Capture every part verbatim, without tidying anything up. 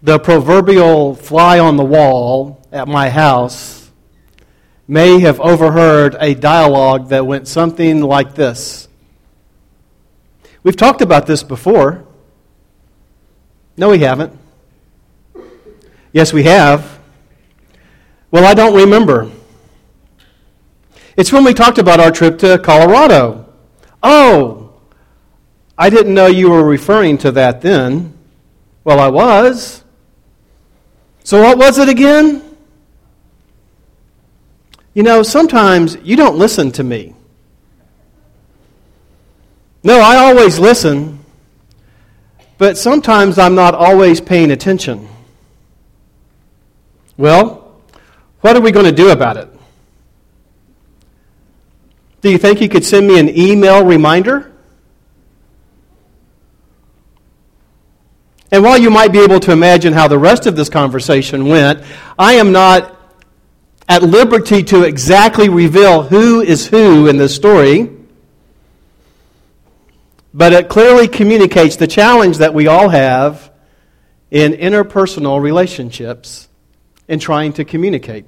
the proverbial fly on the wall at my house may have overheard a dialogue that went something like this. We've talked about this before. No, we haven't. Yes, we have. Well, I don't remember. It's when we talked about our trip to Colorado. Oh, I didn't know you were referring to that then. Well, I was. So what was it again? You know, sometimes you don't listen to me. No, I always listen, but sometimes I'm not always paying attention. Well, what are we going to do about it? Do you think you could send me an email reminder? And while you might be able to imagine how the rest of this conversation went, I am not at liberty to exactly reveal who is who in this story, but it clearly communicates the challenge that we all have in interpersonal relationships in trying to communicate.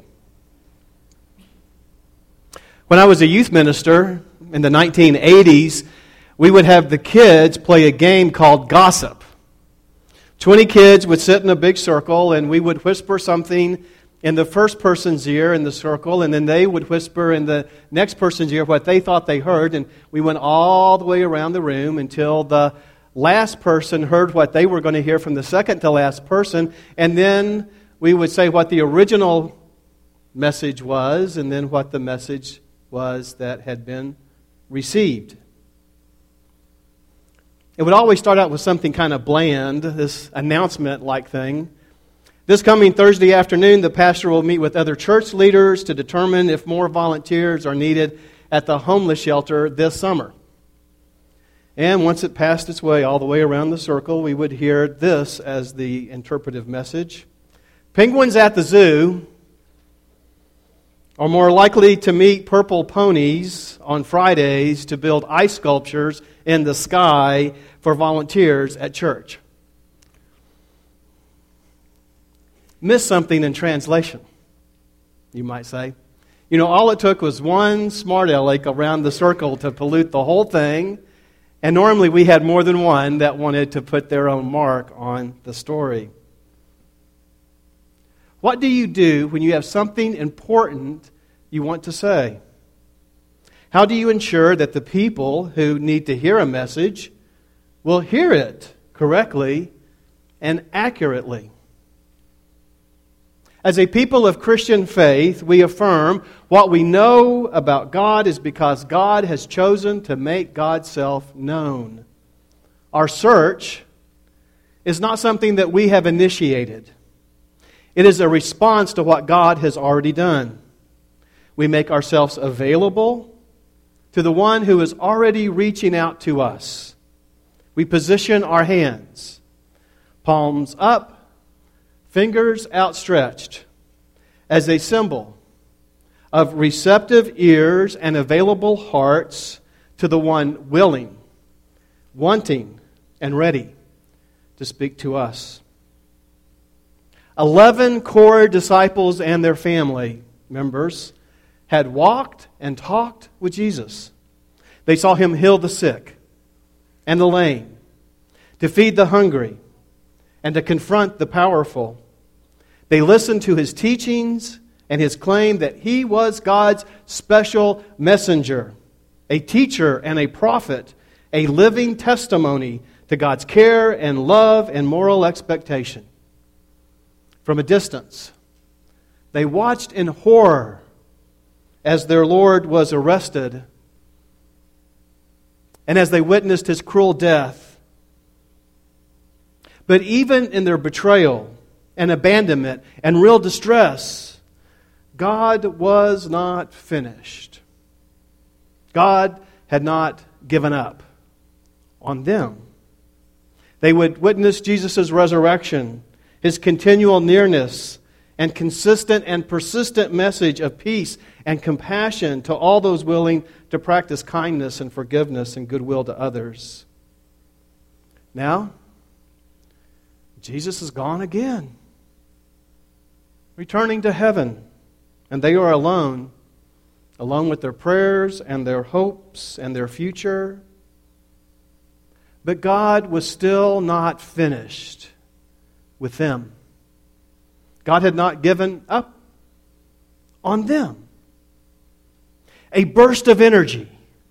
When I was a youth minister in the nineteen eighties, we would have the kids play a game called Gossip. Twenty kids would sit in a big circle, and we would whisper something in the first person's ear in the circle, and then they would whisper in the next person's ear what they thought they heard, and we went all the way around the room until the last person heard what they were going to hear from the second to last person, and then we would say what the original message was, and then what the message was that had been received. It would always start out with something kind of bland, this announcement-like thing. This coming Thursday afternoon, the pastor will meet with other church leaders to determine if more volunteers are needed at the homeless shelter this summer. And once it passed its way all the way around the circle, we would hear this as the interpretive message. Penguins at the zoo are more likely to meet purple ponies on Fridays to build ice sculptures in the sky for volunteers at church. Missed something in translation, you might say. You know, all it took was one smart aleck around the circle to pollute the whole thing, and normally we had more than one that wanted to put their own mark on the story. What do you do when you have something important you want to say? How do you ensure that the people who need to hear a message will hear it correctly and accurately? As a people of Christian faith, we affirm what we know about God is because God has chosen to make God's self known. Our search is not something that we have initiated. It is a response to what God has already done. We make ourselves available to the one who is already reaching out to us. We position our hands, palms up, fingers outstretched, as a symbol of receptive ears and available hearts to the one willing, wanting, and ready to speak to us. Eleven core disciples and their family members had walked and talked with Jesus. They saw Him heal the sick and the lame, to feed the hungry, and to confront the powerful. They listened to His teachings and His claim that He was God's special messenger, a teacher and a prophet, a living testimony to God's care and love and moral expectation. From a distance, they watched in horror as their Lord was arrested and as they witnessed His cruel death. But even in their betrayal and abandonment and real distress, God was not finished. God had not given up on them. They would witness Jesus' resurrection, His continual nearness, and consistent and persistent message of peace and compassion to all those willing to practice kindness and forgiveness and goodwill to others. Now, Jesus is gone again, returning to heaven, and they are alone, alone with their prayers and their hopes and their future. But God was still not finished with them. God had not given up on them. A burst of energy,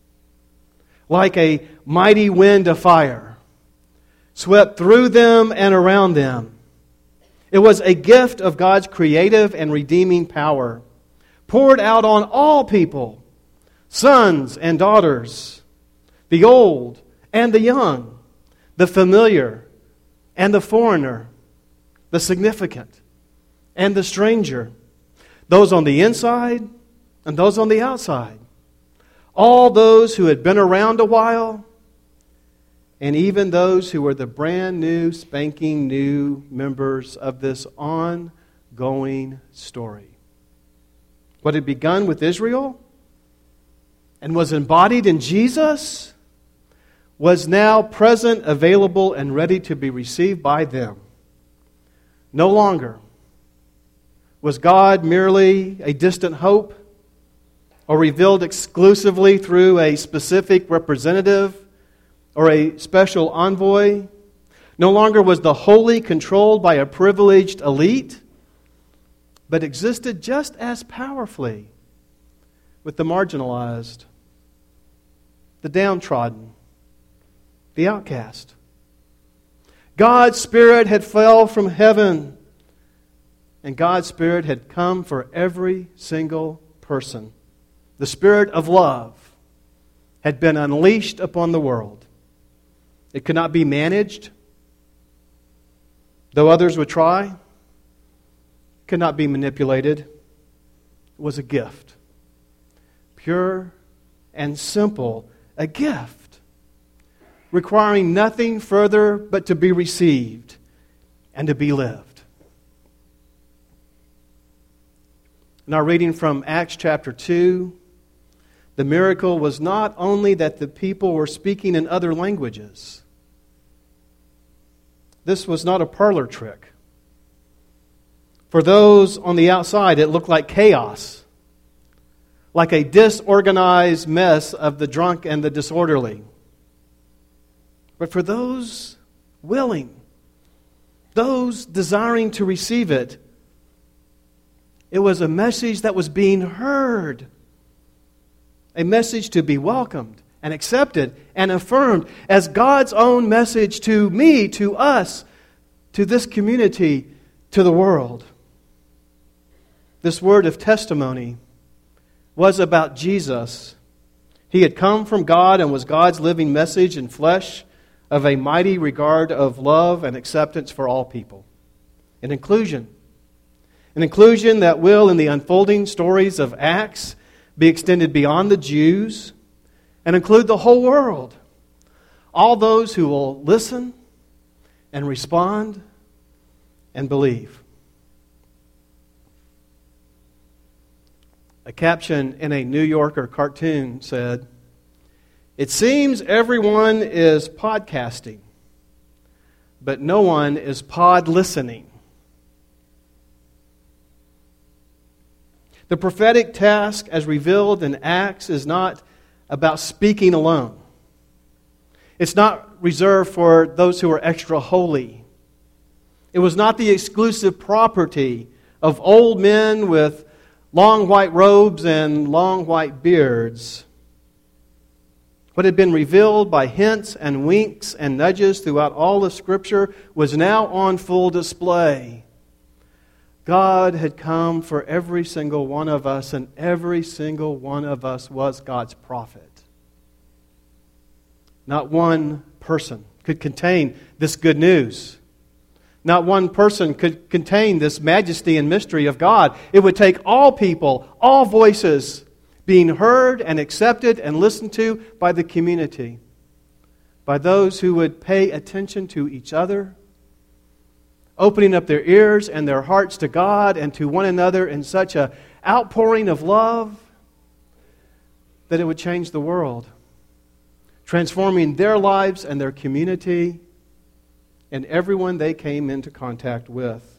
like a mighty wind of fire, swept through them and around them. It was a gift of God's creative and redeeming power, poured out on all people, sons and daughters, the old and the young, the familiar and the foreigner, the significant and the stranger, those on the inside and those on the outside, all those who had been around a while, and even those who were the brand new, spanking new members of this ongoing story. What had begun with Israel and was embodied in Jesus was now present, available, and ready to be received by them. No longer was God merely a distant hope or revealed exclusively through a specific representative or a special envoy. No longer was the holy controlled by a privileged elite, but existed just as powerfully with the marginalized, the downtrodden, the outcast. God's Spirit had fell from heaven, and God's Spirit had come for every single person. The Spirit of love had been unleashed upon the world. It could not be managed, though others would try. It could not be manipulated. It was a gift. Pure and simple, a gift, requiring nothing further but to be received and to be lived. In our reading from Acts chapter two, the miracle was not only that the people were speaking in other languages. This was not a parlor trick. For those on the outside, it looked like chaos, like a disorganized mess of the drunk and the disorderly. But for those willing, those desiring to receive it, it was a message that was being heard. A message to be welcomed and accepted and affirmed as God's own message to me, to us, to this community, to the world. This word of testimony was about Jesus. He had come from God and was God's living message in flesh of a mighty regard of love and acceptance for all people. An inclusion. An inclusion that will, in the unfolding stories of Acts, be extended beyond the Jews and include the whole world. All those who will listen and respond and believe. A caption in a New Yorker cartoon said, "It seems everyone is podcasting, but no one is pod listening." The prophetic task as revealed in Acts is not about speaking alone. It's not reserved for those who are extra holy. It was not the exclusive property of old men with long white robes and long white beards. What had been revealed by hints and winks and nudges throughout all of Scripture was now on full display. God had come for every single one of us, and every single one of us was God's prophet. Not one person could contain this good news. Not one person could contain this majesty and mystery of God. It would take all people, all voices, being heard and accepted and listened to by the community, by those who would pay attention to each other, opening up their ears and their hearts to God and to one another in such an outpouring of love that it would change the world, transforming their lives and their community and everyone they came into contact with.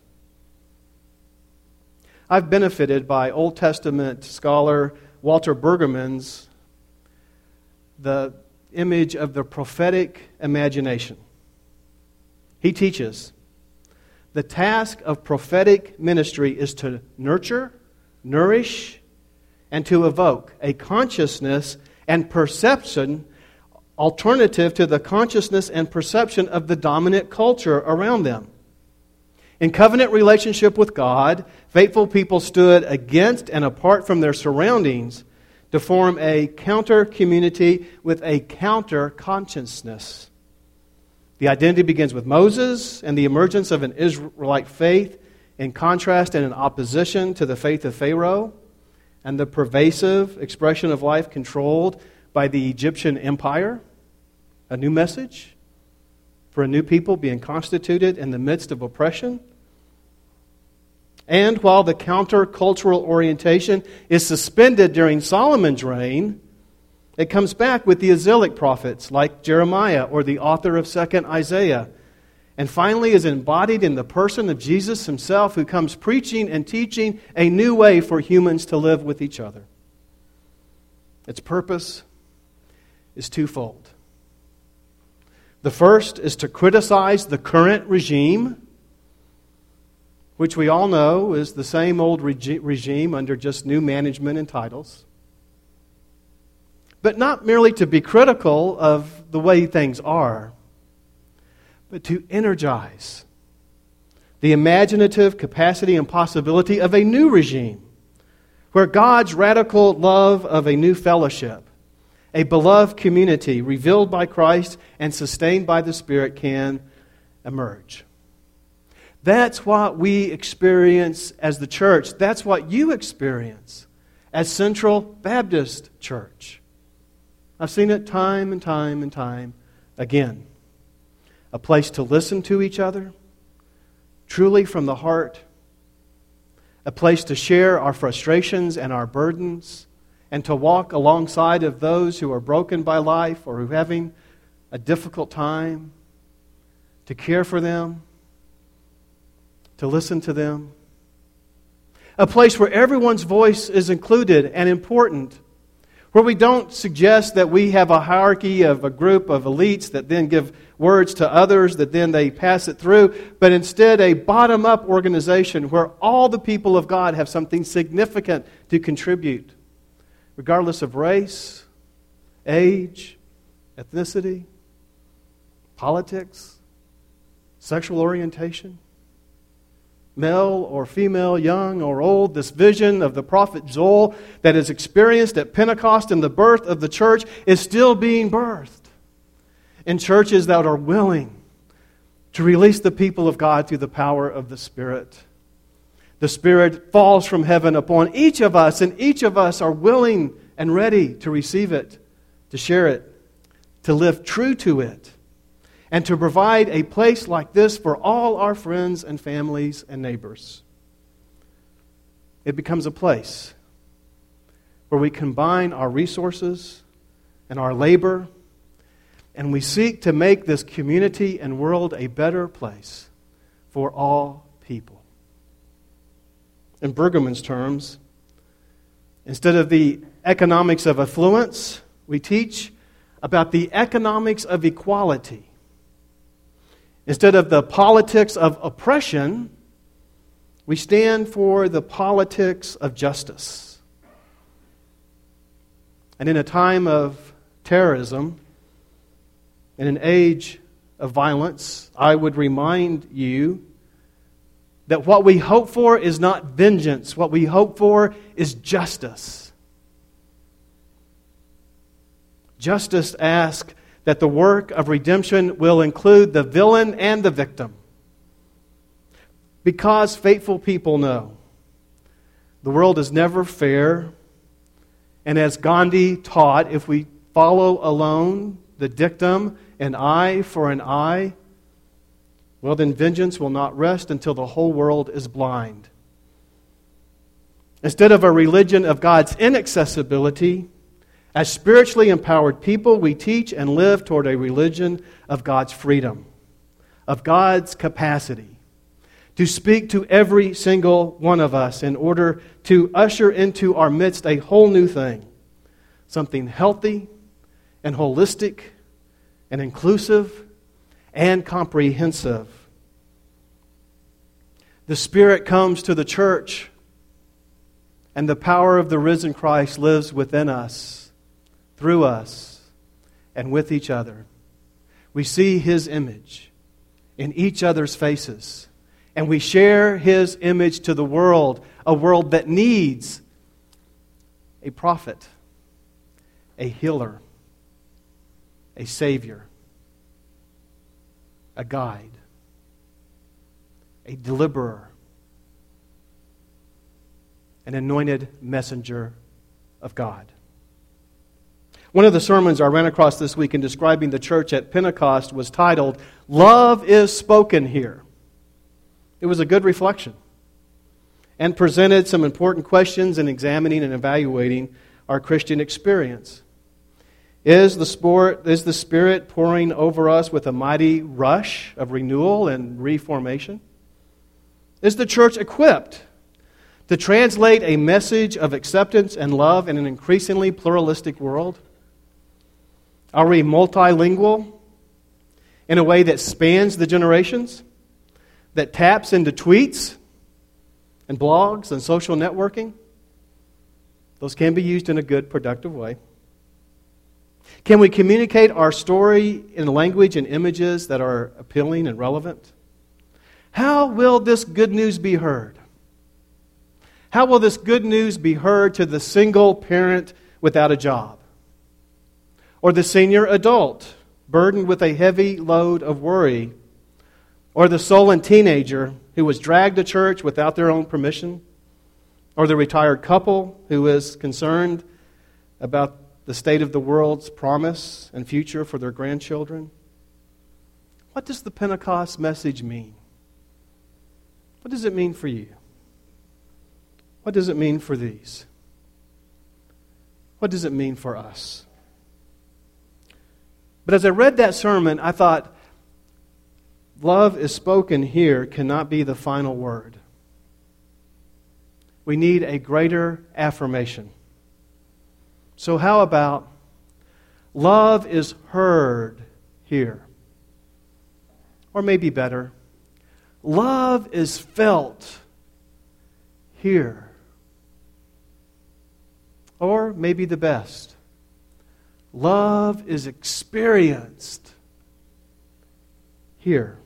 I've benefited by Old Testament scholar Walter Brueggemann's the image of the prophetic imagination. He teaches, the task of prophetic ministry is to nurture, nourish, and to evoke a consciousness and perception alternative to the consciousness and perception of the dominant culture around them. In covenant relationship with God, faithful people stood against and apart from their surroundings to form a counter-community with a counter-consciousness. The identity begins with Moses and the emergence of an Israelite faith in contrast and in opposition to the faith of Pharaoh and the pervasive expression of life controlled by the Egyptian empire. A new message for a new people being constituted in the midst of oppression. And while the counter-cultural orientation is suspended during Solomon's reign, it comes back with the exilic prophets like Jeremiah or the author of Second Isaiah. And finally is embodied in the person of Jesus himself, who comes preaching and teaching a new way for humans to live with each other. Its purpose is twofold. The first is to criticize the current regime, which we all know is the same old regi- regime under just new management and titles. But not merely to be critical of the way things are, but to energize the imaginative capacity and possibility of a new regime, where God's radical love of a new fellowship, a beloved community revealed by Christ and sustained by the Spirit, can emerge. That's what we experience as the church. That's what you experience as Central Baptist Church. I've seen it time and time and time again. A place to listen to each other, truly from the heart. A place to share our frustrations and our burdens, and to walk alongside of those who are broken by life or who are having a difficult time, to care for them, to listen to them. A place where everyone's voice is included and important, where we don't suggest that we have a hierarchy of a group of elites that then give words to others, that then they pass it through, but instead a bottom-up organization where all the people of God have something significant to contribute, regardless of race, age, ethnicity, politics, sexual orientation, male or female, young or old. This vision of the prophet Joel that is experienced at Pentecost and the birth of the church is still being birthed in churches that are willing to release the people of God through the power of the Spirit. The Spirit falls from heaven upon each of us, and each of us are willing and ready to receive it, to share it, to live true to it, and to provide a place like this for all our friends and families and neighbors. It becomes a place where we combine our resources and our labor, and we seek to make this community and world a better place for all people. In Brueggemann's terms, instead of the economics of affluence, we teach about the economics of equality. Instead of the politics of oppression, we stand for the politics of justice. And in a time of terrorism, in an age of violence, I would remind you that what we hope for is not vengeance. What we hope for is justice. Justice asks that the work of redemption will include the villain and the victim. Because faithful people know the world is never fair, and as Gandhi taught, if we follow alone the dictum, an eye for an eye, well, then vengeance will not rest until the whole world is blind. Instead of a religion of God's inaccessibility, as spiritually empowered people, we teach and live toward a religion of God's freedom, of God's capacity to speak to every single one of us in order to usher into our midst a whole new thing, something healthy and holistic and inclusive and comprehensive. The Spirit comes to the church, and the power of the risen Christ lives within us, through us, and with each other. We see His image in each other's faces, and we share His image to the world, a world that needs a prophet, a healer, a Savior, a guide, a deliverer, an anointed messenger of God. One of the sermons I ran across this week in describing the church at Pentecost was titled, "Love is Spoken Here." It was a good reflection and presented some important questions in examining and evaluating our Christian experience. Is the Spirit, is the Spirit pouring over us with a mighty rush of renewal and reformation? Is the church equipped to translate a message of acceptance and love in an increasingly pluralistic world? Are we multilingual in a way that spans the generations, that taps into tweets and blogs and social networking? Those can be used in a good, productive way. Can we communicate our story in language and images that are appealing and relevant? How will this good news be heard? How will this good news be heard to the single parent without a job? Or the senior adult burdened with a heavy load of worry? Or the sullen teenager who was dragged to church without their own permission? Or the retired couple who is concerned about the state of the world's promise and future for their grandchildren? What does the Pentecost message mean? What does it mean for you? What does it mean for these? What does it mean for us? But as I read that sermon, I thought, love is spoken here cannot be the final word. We need a greater affirmation. So how about love is heard here? Or maybe better, love is felt here. Or maybe the best, love is experienced here.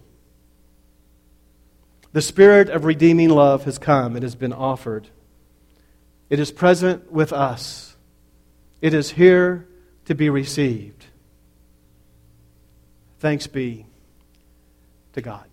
The Spirit of redeeming love has come. It has been offered. It is present with us. It is here to be received. Thanks be to God.